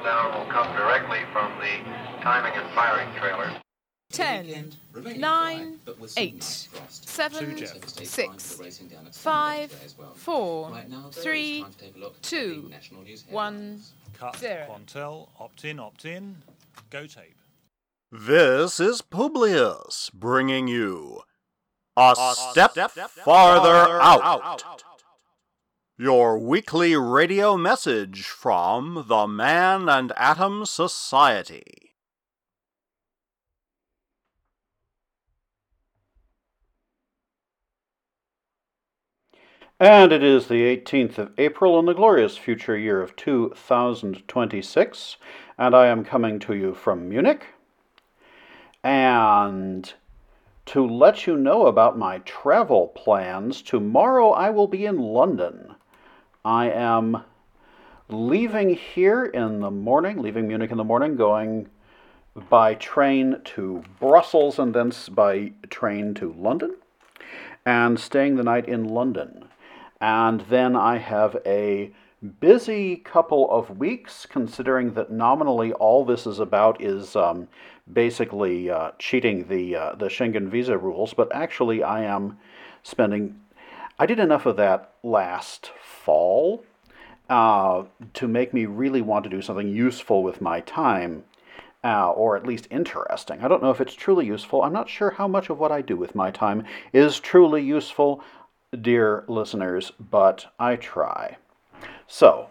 sound will come directly from the timing and firing trailer. 10, 9, 8, 7, 6, 5, 4, 3, 2, 1, Cut. 0. Quantel, opt in, go tape. This is Publius bringing you A Step Farther Out, your weekly radio message from the Man and Atom Society. And it is the 18th of April in the glorious future year of 2026, and I am coming to you from Munich. And to let you know about my travel plans, tomorrow I will be in London. I am leaving here in the morning, leaving Munich in the morning, going by train to Brussels and thence by train to London, and staying the night in London. And then I have a busy couple of weeks, considering that nominally all this is about is basically cheating the Schengen visa rules, but actually I did enough of that last fall to make me really want to do something useful with my time, or at least interesting. I don't know if it's truly useful. I'm not sure how much of what I do with my time is truly useful, dear listeners, but I try. So,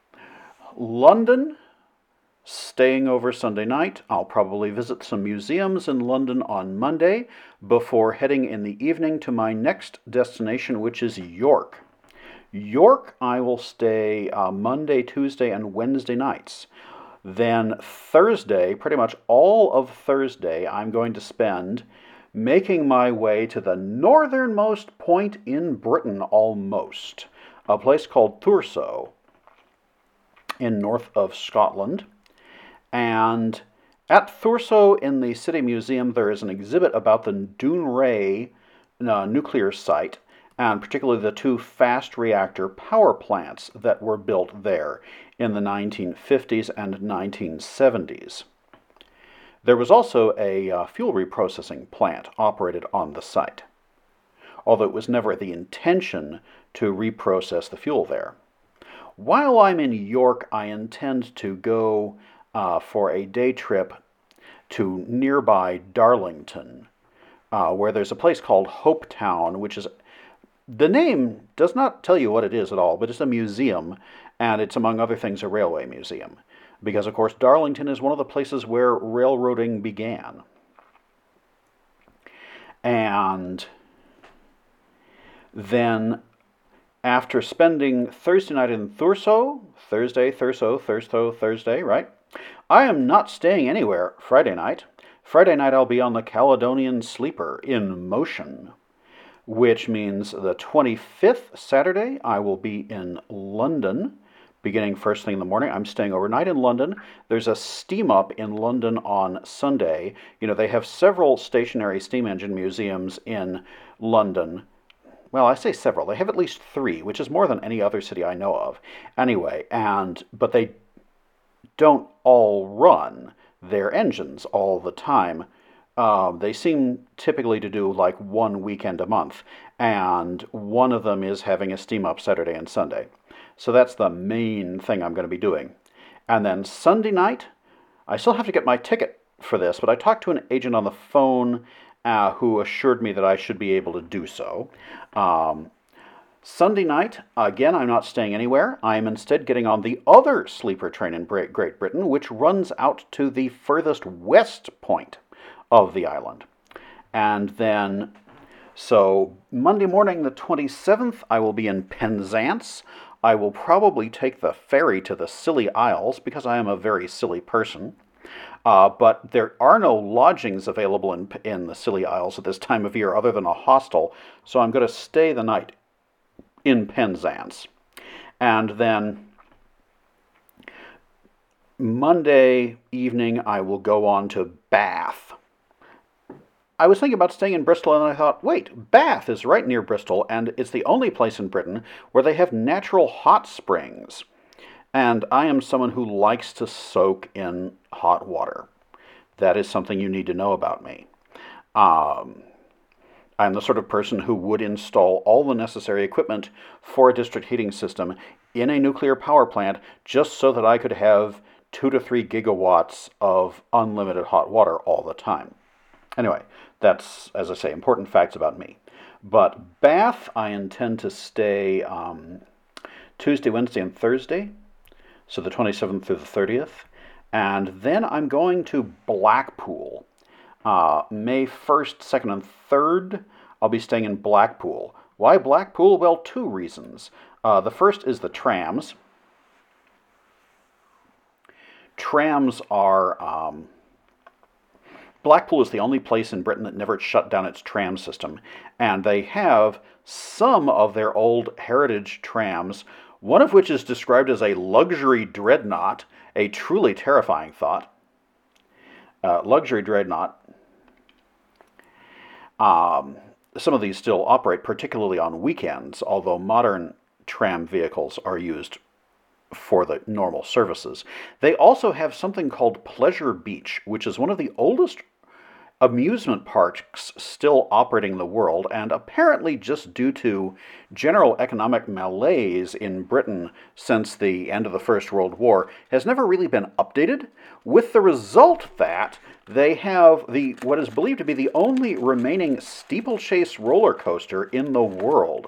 London, staying over Sunday night. I'll probably visit some museums in London on Monday before heading in the evening to my next destination, which is York. York, I will stay Monday, Tuesday, and Wednesday nights. Then Thursday, pretty much all of Thursday, I'm going to spend making my way to the northernmost point in Britain almost, a place called Thurso in north of Scotland. And at Thurso in the City Museum there is an exhibit about the Dounreay nuclear site, and particularly the two fast reactor power plants that were built there in the 1950s and 1970s. There was also a fuel reprocessing plant operated on the site, although it was never the intention to reprocess the fuel there. While I'm in York, I intend to go for a day trip to nearby Darlington, where there's a place called Hopetown, which is, the name does not tell you what it is at all, but it's a museum, and it's among other things a railway museum. Because, of course, Darlington is one of the places where railroading began. And then, after spending Thursday night in Thurso, Thursday, right? I am not staying anywhere Friday night. Friday night I'll be on the Caledonian Sleeper in motion, which means the 25th, Saturday, I will be in London, beginning first thing in the morning. I'm staying overnight in London. There's a steam up in London on Sunday. You know, they have several stationary steam engine museums in London. Well, I say several. They have at least 3, which is more than any other city I know of. Anyway, but they don't all run their engines all the time. They seem typically to do like one weekend a month, and one of them is having a steam up Saturday and Sunday. So that's the main thing I'm going to be doing. And then Sunday night, I still have to get my ticket for this, but I talked to an agent on the phone who assured me that I should be able to do so. Sunday night, again, I'm not staying anywhere. I am instead getting on the other sleeper train in Great Britain, which runs out to the furthest west point of the island. And then, so Monday morning, the 27th, I will be in Penzance. I will probably take the ferry to the Scilly Isles, because I am a very silly person. But there are no lodgings available in the Scilly Isles at this time of year other than a hostel, so I'm going to stay the night in Penzance. And then Monday evening I will go on to Bath. I was thinking about staying in Bristol, and I thought, wait, Bath is right near Bristol, and it's the only place in Britain where they have natural hot springs. And I am someone who likes to soak in hot water. That is something you need to know about me. I'm the sort of person who would install all the necessary equipment for a district heating system in a nuclear power plant just so that I could have 2 to 3 gigawatts of unlimited hot water all the time. Anyway, that's, as I say, important facts about me. But Bath, I intend to stay Tuesday, Wednesday, and Thursday, so the 27th through the 30th. And then I'm going to Blackpool. May 1st, 2nd, and 3rd, I'll be staying in Blackpool. Why Blackpool? Well, 2 reasons. The first is the trams. Trams are... Blackpool is the only place in Britain that never shut down its tram system, and they have some of their old heritage trams, one of which is described as a luxury dreadnought, a truly terrifying thought. Luxury dreadnought. Some of these still operate, particularly on weekends, although modern tram vehicles are used for the normal services. They also have something called Pleasure Beach, which is one of the oldest amusement parks still operating in the world, and apparently just due to general economic malaise in Britain since the end of the First World War, has never really been updated, with the result that they have what is believed to be the only remaining steeplechase roller coaster in the world.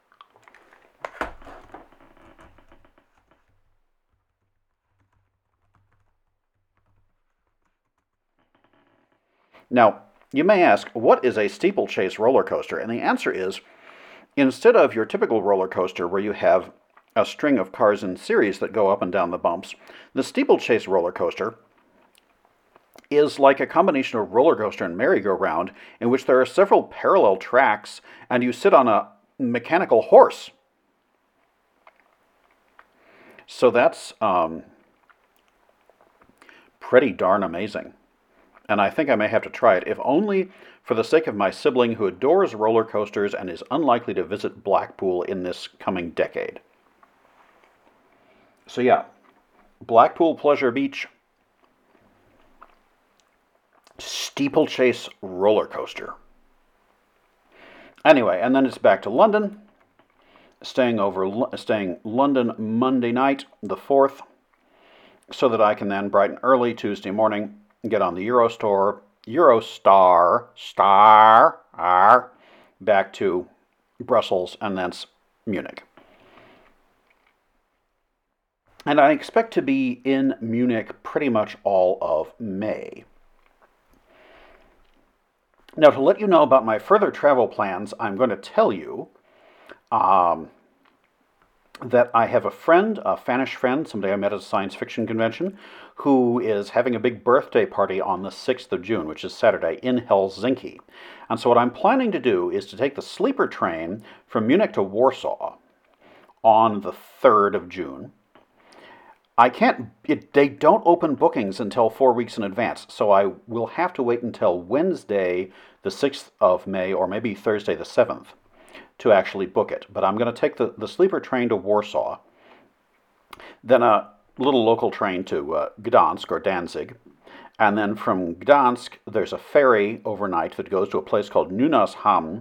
Now, you may ask, what is a steeplechase roller coaster? And the answer is, instead of your typical roller coaster where you have a string of cars in series that go up and down the bumps, the steeplechase roller coaster is like a combination of roller coaster and merry-go-round in which there are several parallel tracks and you sit on a mechanical horse. So that's pretty darn amazing. And I think I may have to try it, if only for the sake of my sibling who adores roller coasters and is unlikely to visit Blackpool in this coming decade. So yeah, Blackpool Pleasure Beach, steeplechase roller coaster. Anyway, and then it's back to London, staying London Monday night, the 4th, so that I can then bright and early Tuesday morning get on the Eurostar, back to Brussels and thence Munich. And I expect to be in Munich pretty much all of May. Now, to let you know about my further travel plans, I'm going to tell you that I have a friend, a Finnish friend, somebody I met at a science fiction convention, who is having a big birthday party on the 6th of June, which is Saturday, in Helsinki. And so what I'm planning to do is to take the sleeper train from Munich to Warsaw on the 3rd of June. They don't open bookings until 4 weeks in advance, so I will have to wait until Wednesday, the 6th of May, or maybe Thursday, the 7th, to actually book it. But I'm going to take the sleeper train to Warsaw, then a little local train to Gdansk or Danzig, and then from Gdansk there's a ferry overnight that goes to a place called Nynäshamn,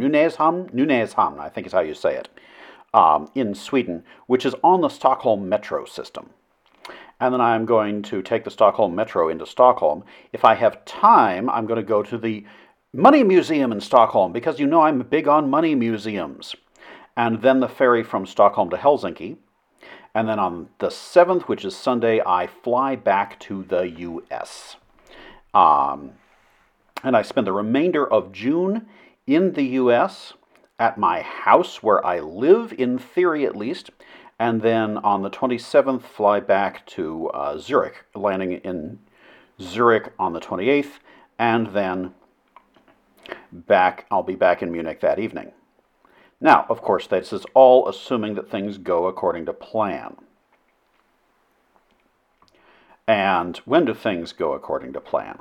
I think is how you say it, in Sweden, which is on the Stockholm metro system. And then I'm going to take the Stockholm metro into Stockholm. If I have time, I'm going to go to the Money Museum in Stockholm, because you know I'm big on money museums. And then the ferry from Stockholm to Helsinki. And then on the 7th, which is Sunday, I fly back to the U.S. And I spend the remainder of June in the U.S. at my house where I live, in theory at least. And then on the 27th, fly back to Zurich, landing in Zurich on the 28th. And then I'll be back in Munich that evening. Now, of course, this is all assuming that things go according to plan. And when do things go according to plan?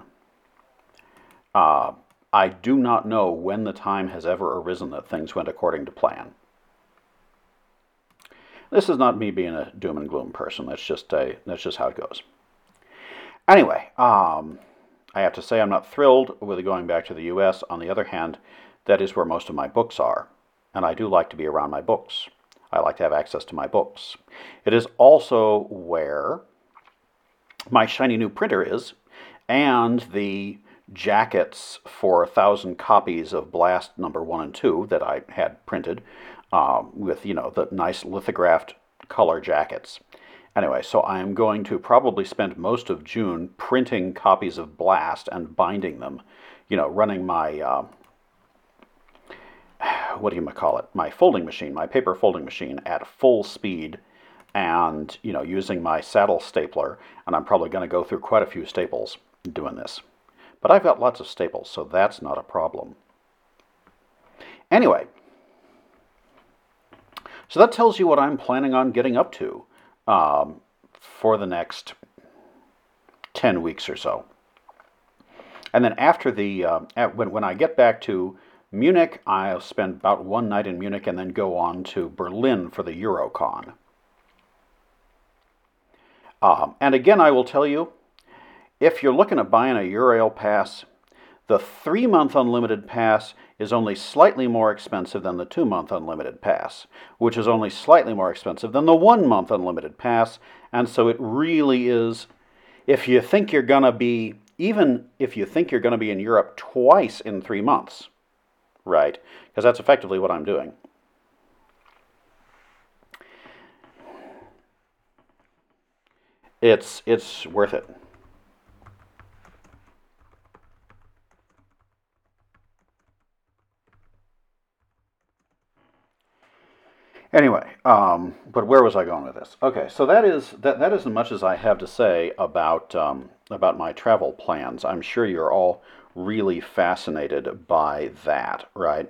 I do not know when the time has ever arisen that things went according to plan. this is not me being a doom and gloom person. That's just how it goes. Anyway, I have to say I'm not thrilled with going back to the U.S. On the other hand, that is where most of my books are, and I do like to be around my books. I like to have access to my books. It is also where my shiny new printer is, and the jackets for 1,000 copies of Blast number 1 and 2 that I had printed with, the nice lithographed color jackets. Anyway, so I am going to probably spend most of June printing copies of Blast and binding them, running my, my folding machine, my paper folding machine at full speed, and, using my saddle stapler, and I'm probably going to go through quite a few staples doing this. But I've got lots of staples, so that's not a problem. Anyway, so that tells you what I'm planning on getting up to for the next 10 weeks or so. And then after when I get back to Munich, I'll spend about one night in Munich and then go on to Berlin for the Eurocon. And again, I will tell you, if you're looking at buying a Eurail pass, the 3-month unlimited pass is only slightly more expensive than the 2-month unlimited pass, which is only slightly more expensive than the 1-month unlimited pass. And so it really is, if you think you're going to be, even if you think you're going to be in Europe twice in 3 months, right? Because that's effectively what I'm doing. It's worth it. Anyway, but where was I going with this? Okay, so that is as much as I have to say about my travel plans. I'm sure you're all really fascinated by that, right?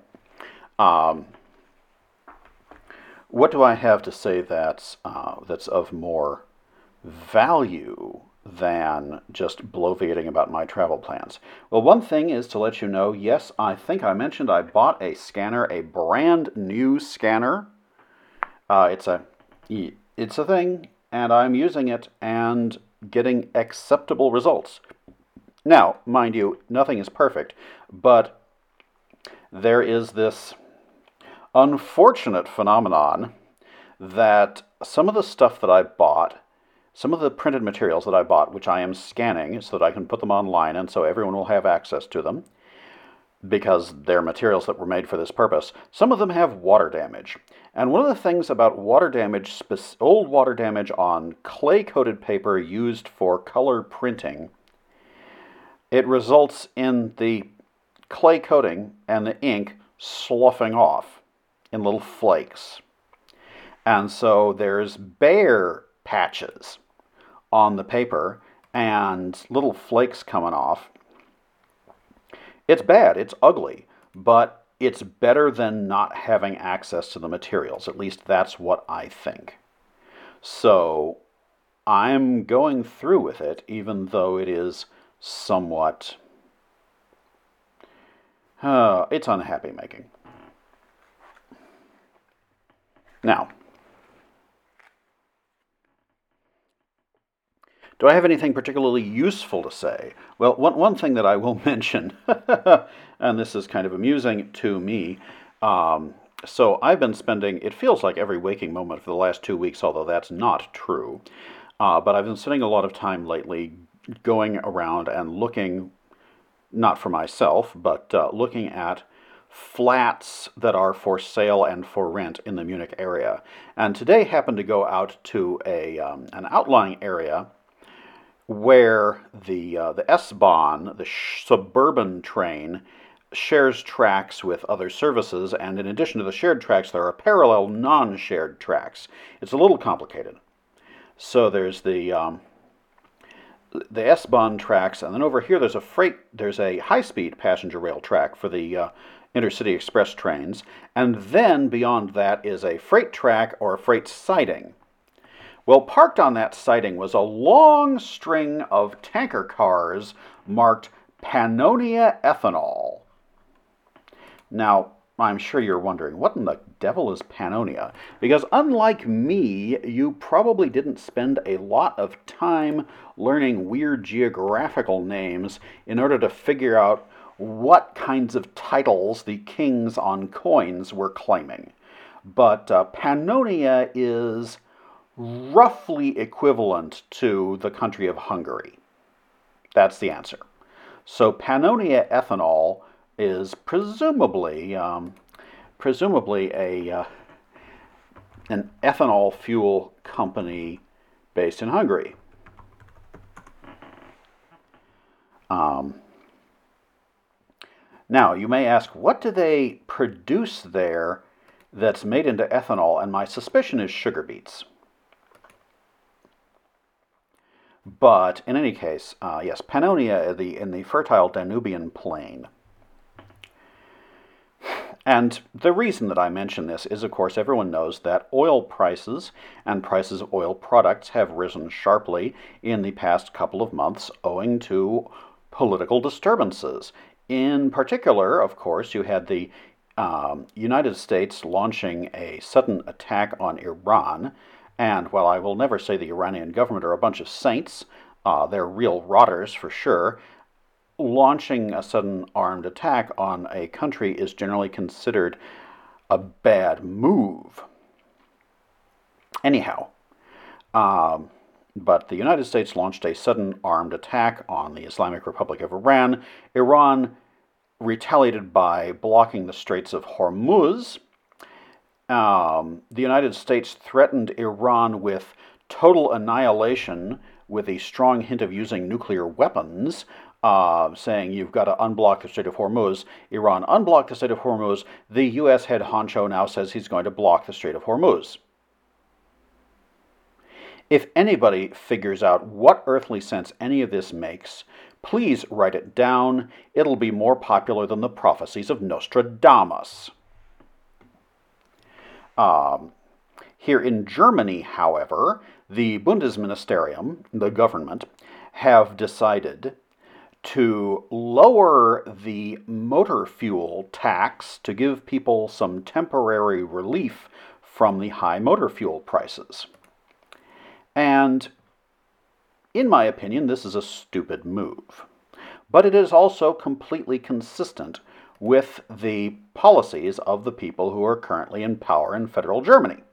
What do I have to say that's of more value than just bloviating about my travel plans? Well, one thing is to let you know, yes, I think I mentioned I bought a scanner, a brand new scanner. It's a thing, and I'm using it and getting acceptable results. Now, mind you, nothing is perfect, but there is this unfortunate phenomenon that some of the stuff that I bought, some of the printed materials that I bought, which I am scanning so that I can put them online and so everyone will have access to them, because they're materials that were made for this purpose, some of them have water damage. And one of the things about water damage, old water damage on clay-coated paper used for color printing, it results in the clay coating and the ink sloughing off in little flakes. And so there's bare patches on the paper and little flakes coming off. It's bad, it's ugly, but it's better than not having access to the materials. At least that's what I think. So I'm going through with it, even though it is somewhat, it's unhappy making. Now, do I have anything particularly useful to say? Well, one thing that I will mention, and this is kind of amusing to me, so I've been spending, it feels like every waking moment for the last 2 weeks, although that's not true, but I've been spending a lot of time lately going around and looking, not for myself, but looking at flats that are for sale and for rent in the Munich area. And today happened to go out to an outlying area where the S-Bahn, the suburban train, shares tracks with other services, and in addition to the shared tracks, there are parallel non-shared tracks. It's a little complicated. So there's the S-Bahn tracks, and then over here there's a high-speed passenger rail track for the intercity express trains, and then beyond that is a freight track or a freight siding. Well, parked on that siding was a long string of tanker cars marked Pannonia Ethanol. Now, I'm sure you're wondering, what in the devil is Pannonia? Because unlike me, you probably didn't spend a lot of time learning weird geographical names in order to figure out what kinds of titles the kings on coins were claiming. But Pannonia is roughly equivalent to the country of Hungary. That's the answer. So Pannonia Ethanol is presumably an ethanol fuel company based in Hungary. Now, you may ask, what do they produce there that's made into ethanol? And my suspicion is sugar beets. But in any case, yes, Pannonia in the fertile Danubian plain. And the reason that I mention this is, of course, everyone knows that oil prices and prices of oil products have risen sharply in the past couple of months owing to political disturbances. In particular, of course, you had the United States launching a sudden attack on Iran. And while I will never say the Iranian government are a bunch of saints, they're real rotters for sure, launching a sudden armed attack on a country is generally considered a bad move. Anyhow, but the United States launched a sudden armed attack on the Islamic Republic of Iran. Iran retaliated by blocking the Straits of Hormuz. The United States threatened Iran with total annihilation with a strong hint of using nuclear weapons, saying you've got to unblock the Strait of Hormuz. Iran unblocked the Strait of Hormuz. The U.S. head honcho now says he's going to block the Strait of Hormuz. If anybody figures out what earthly sense any of this makes, please write it down. It'll be more popular than the prophecies of Nostradamus. Here in Germany, however, the Bundesministerium, the government, have decided to lower the motor fuel tax to give people some temporary relief from the high motor fuel prices. And in my opinion, this is a stupid move. But it is also completely consistent with the policies of the people who are currently in power in federal Germany.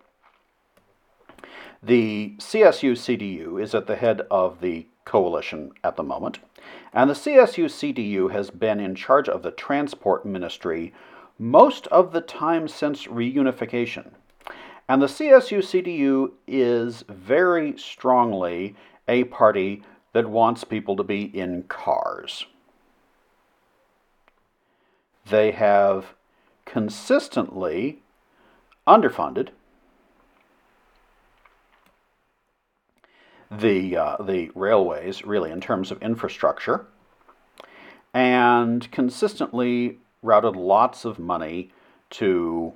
The CSU-CDU is at the head of the coalition at the moment, and the CSU-CDU has been in charge of the transport ministry most of the time since reunification. And the CSU-CDU is very strongly a party that wants people to be in cars. They have consistently underfunded the railways, really, in terms of infrastructure, and consistently routed lots of money to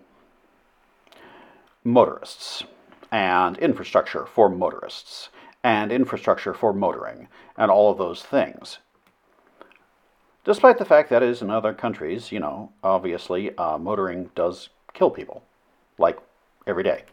motorists, and infrastructure for motorists, and infrastructure for motoring, and all of those things. Despite the fact that is in other countries, obviously motoring does kill people, like every day.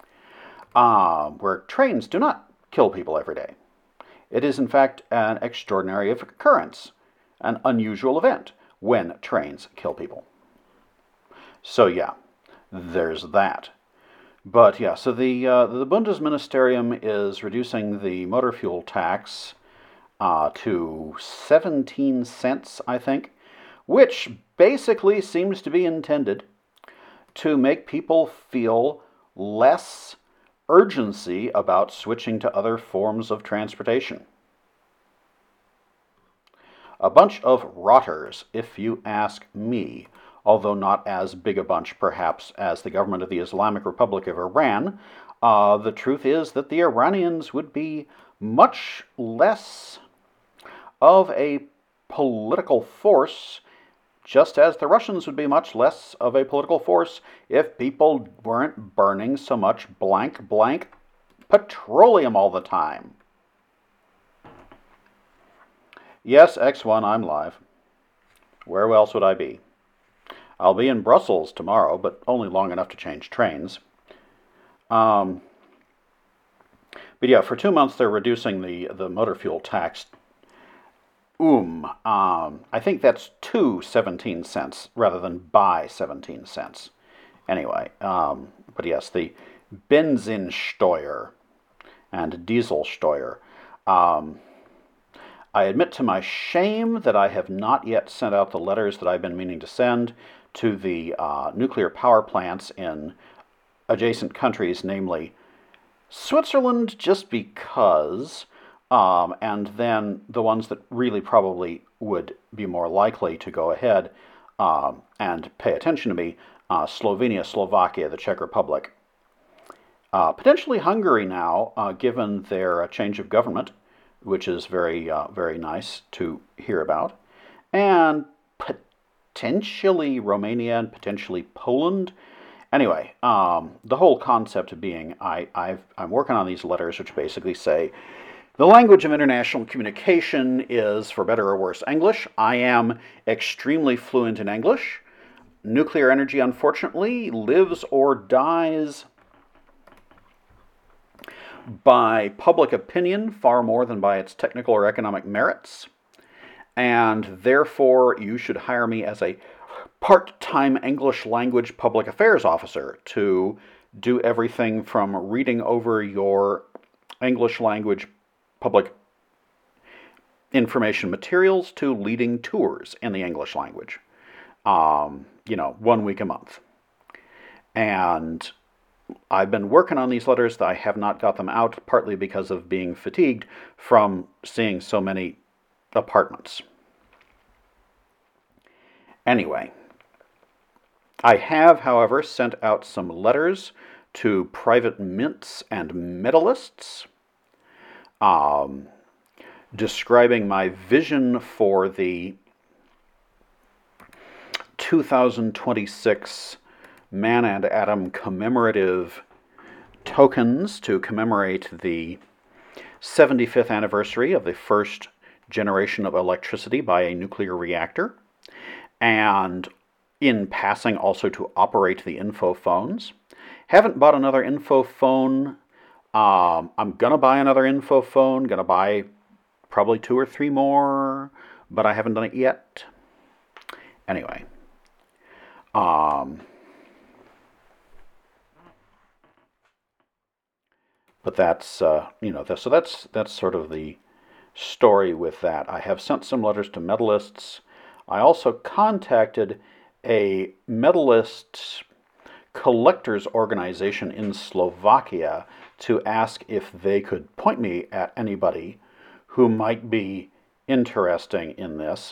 Where trains do not kill people every day. It is in fact an extraordinary occurrence, an unusual event when trains kill people. So yeah, there's that. But yeah, so the Bundesministerium is reducing the motor fuel tax to 17 cents, I think, which basically seems to be intended to make people feel less urgency about switching to other forms of transportation. A bunch of rotters, if you ask me, although not as big a bunch, perhaps, as the government of the Islamic Republic of Iran. The truth is that the Iranians would be much less of a political force, just as the Russians would be much less of a political force if people weren't burning so much blank petroleum all the time. Yes, X1, I'm live. Where else would I be? I'll be in Brussels tomorrow, but only long enough to change trains. But yeah, for 2 months they're reducing the motor fuel tax. I think that's to 17 cents rather than by 17 cents. Anyway, but yes, the Benzinsteuer and Dieselsteuer. I admit to my shame that I have not yet sent out the letters that I've been meaning to send to the nuclear power plants in adjacent countries, namely Switzerland, just because, and then the ones that really probably would be more likely to go ahead and pay attention to me, Slovenia, Slovakia, the Czech Republic. Potentially Hungary now, given their change of government, which is very, very nice to hear about. And potentially Romania and potentially Poland. Anyway, the whole concept being I'm working on these letters which basically say the language of international communication is, for better or worse, English. I am extremely fluent in English. Nuclear energy, unfortunately, lives or dies by public opinion far more than by its technical or economic merits. And therefore, you should hire me as a part-time English language public affairs officer to do everything from reading over your English language public information materials to leading tours in the English language. 1 week a month. And I've been working on these letters. I have not got them out, partly because of being fatigued from seeing so many apartments. Anyway, I have, however, sent out some letters to private mints and medalists describing my vision for the 2026 Man and Atom commemorative tokens to commemorate the 75th anniversary of the first generation of electricity by a nuclear reactor, and in passing also to operate the info phones. Haven't bought another info phone. I'm going to buy another info phone, going to buy probably 2 or 3 more, but I haven't done it yet. Anyway. But that's, so that's sort of the story with that. I have sent some letters to medalists. I also contacted a medalist collectors organization in Slovakia to ask if they could point me at anybody who might be interesting in this.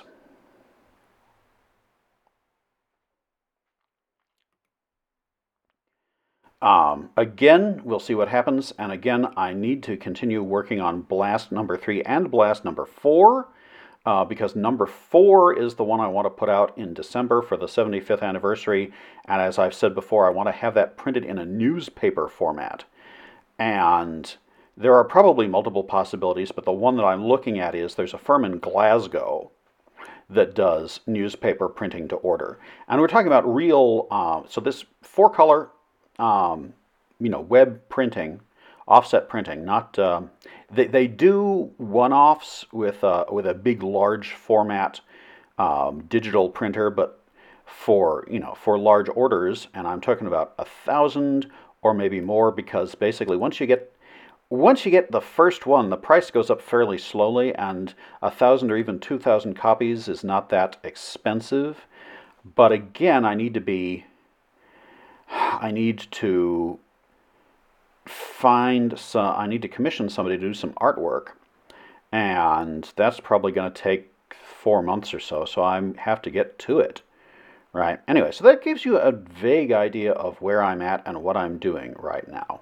Again, we'll see what happens, and again, I need to continue working on Blast number 3 and Blast number 4, because number 4 is the one I want to put out in December for the 75th anniversary, and as I've said before, I want to have that printed in a newspaper format. And there are probably multiple possibilities, but the one that I'm looking at is there's a firm in Glasgow that does newspaper printing to order. And we're talking about real, so this 4-color, web printing, offset printing, not, they do one-offs with a big, large format digital printer, but for large orders, and I'm talking about 1,000 or maybe more, because basically once you get the first one, the price goes up fairly slowly, and 1,000 or even 2,000 copies is not that expensive. But again, I need to commission somebody to do some artwork, and that's probably going to take 4 months or so, so I have to get to it, right? Anyway, so that gives you a vague idea of where I'm at and what I'm doing right now.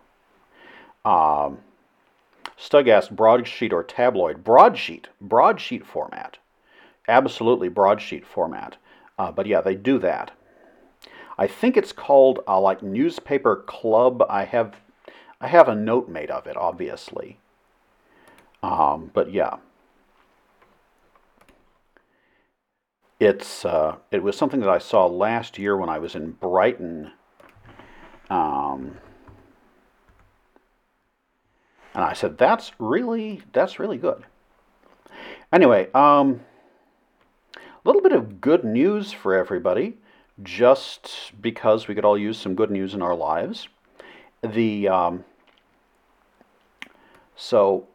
Stug asked, broadsheet or tabloid? Broadsheet format. Absolutely broadsheet format. But yeah, they do that. I think it's called like Newspaper Club. I have a note made of it, obviously. But yeah. it was something that I saw last year when I was in Brighton. And I said, that's really good. Anyway, a little bit of good news for everybody, just because we could all use some good news in our lives. So,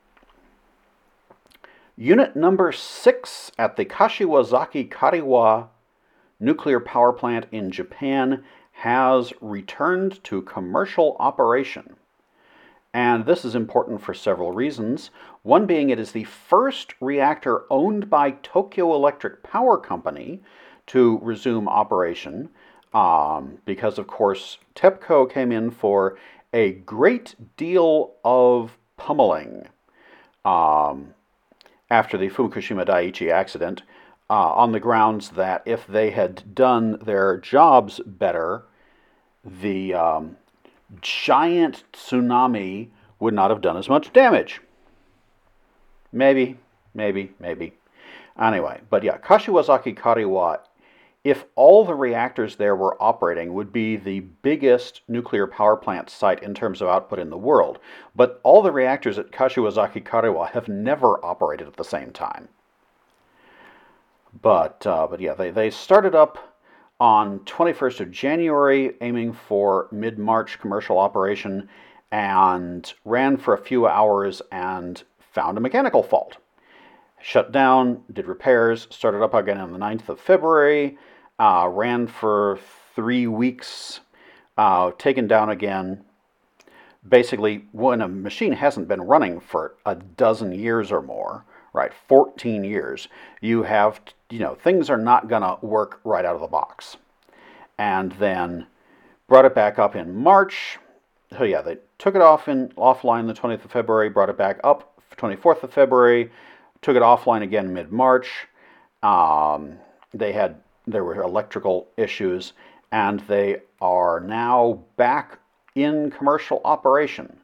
Unit number 6 at the Kashiwazaki Kariwa nuclear power plant in Japan has returned to commercial operation. And this is important for several reasons. One being it is the first reactor owned by Tokyo Electric Power Company to resume operation, because, of course, TEPCO came in for a great deal of pummeling after the Fukushima Daiichi accident, on the grounds that if they had done their jobs better, the giant tsunami would not have done as much damage. Maybe. Anyway, but yeah, Kashiwazaki Kariwa, if all the reactors there were operating, would be the biggest nuclear power plant site in terms of output in the world. But all the reactors at Kashiwazaki Kariwa have never operated at the same time. But yeah, they started up on 21st of January, aiming for mid-March commercial operation, and ran for a few hours and found a mechanical fault. Shut down, did repairs, started up again on the 9th of February, ran for 3 weeks, taken down again. Basically, when a machine hasn't been running for a dozen years or more, right, 14 years, you have, things are not going to work right out of the box. And then brought it back up in March. So yeah, they took it offline the 20th of February, brought it back up 24th of February, took it offline again mid-March. There were electrical issues, and they are now back in commercial operation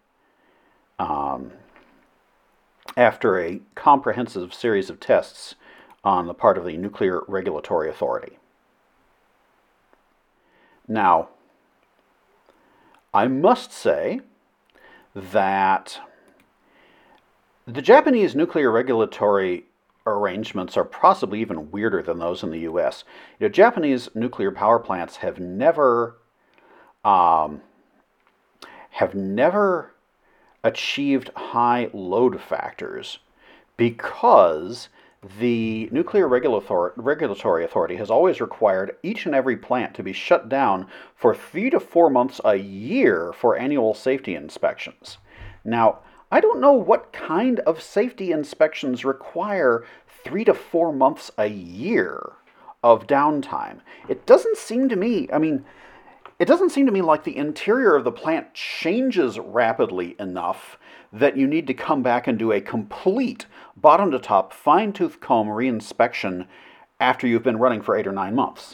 after a comprehensive series of tests on the part of the Nuclear Regulatory Authority. Now, I must say that the Japanese nuclear regulatory arrangements are possibly even weirder than those in the U.S. Japanese nuclear power plants have never achieved high load factors because the Nuclear Regulatory Authority has always required each and every plant to be shut down for 3 to 4 months a year for annual safety inspections. Now, I don't know what kind of safety inspections require 3 to 4 months a year of downtime. It doesn't seem to me like the interior of the plant changes rapidly enough that you need to come back and do a complete bottom-to-top, fine-tooth comb reinspection after you've been running for 8 or 9 months.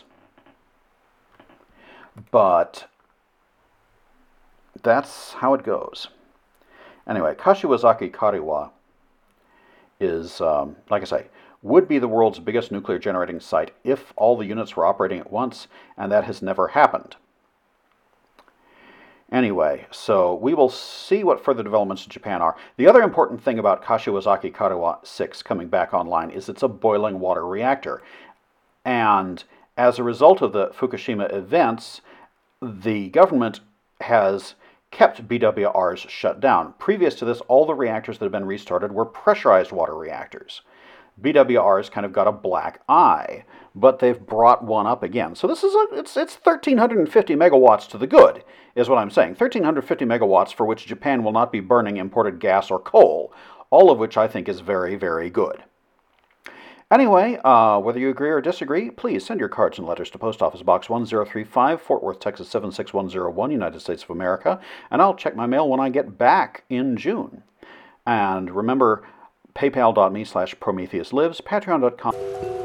But that's how it goes. Anyway, Kashiwazaki Kariwa is, like I say, would be the world's biggest nuclear generating site if all the units were operating at once, and that has never happened. Anyway, so we will see what further developments in Japan are. The other important thing about Kashiwazaki Kariwa 6 coming back online is it's a boiling water reactor. And as a result of the Fukushima events, the government has kept BWRs shut down. Previous to this, all the reactors that have been restarted were pressurized water reactors. BWRs kind of got a black eye, but they've brought one up again. So this is it's 1,350 megawatts to the good, is what I'm saying. 1,350 megawatts for which Japan will not be burning imported gas or coal, all of which I think is very, very good. Anyway, whether you agree or disagree, please send your cards and letters to Post Office Box 1035, Fort Worth, Texas 76101, United States of America, and I'll check my mail when I get back in June. And remember, paypal.me/PrometheusLives, patreon.com.